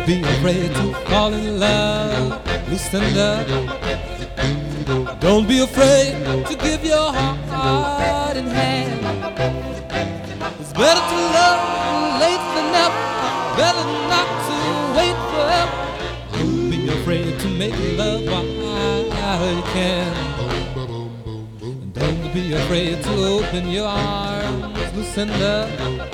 be afraid to fall in love. Loosen up. Don't be afraid to give your heart and hand. It's better to love late than never. Better not to wait forever. Don't be afraid to make love while you can. And don't be afraid to open your arms, loosen up.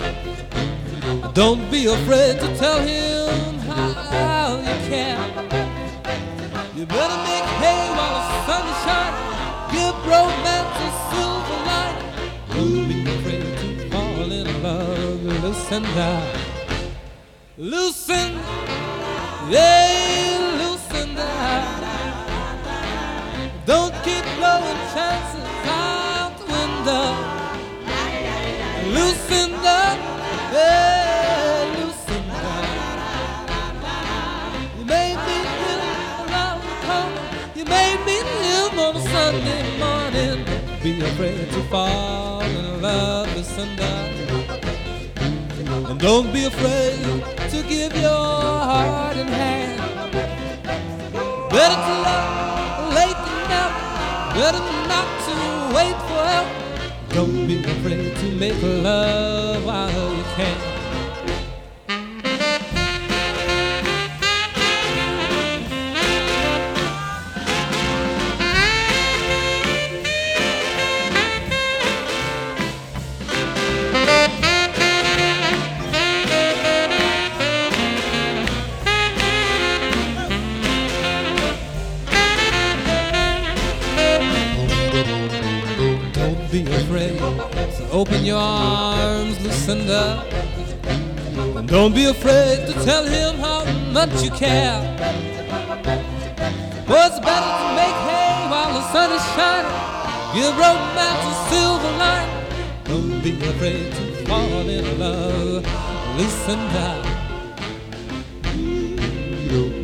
Don't be afraid to tell him how you care. You better make hay while the sun is shining. Give romance a silver lining. Don't be afraid to fall in love. Loosen up. Loosen, yeah, loosen up. Don't keep blowing chances out the window. Loosen up, yeah, loosen up. You made me feel around the corner. You made me live on a Sunday morning. Don't be afraid to fall in love. Loosen up. And don't be afraid to give your heart and hand. Better to love late than never. Better not to wait forever. Don't be afraid to make love while you can. Don't be afraid, so open your arms, loosen up. And don't be afraid to tell him how much you care. Well, it's better to make hay while the sun is shining. Give romance a silver lining. Don't be afraid to fall in love, loosen up.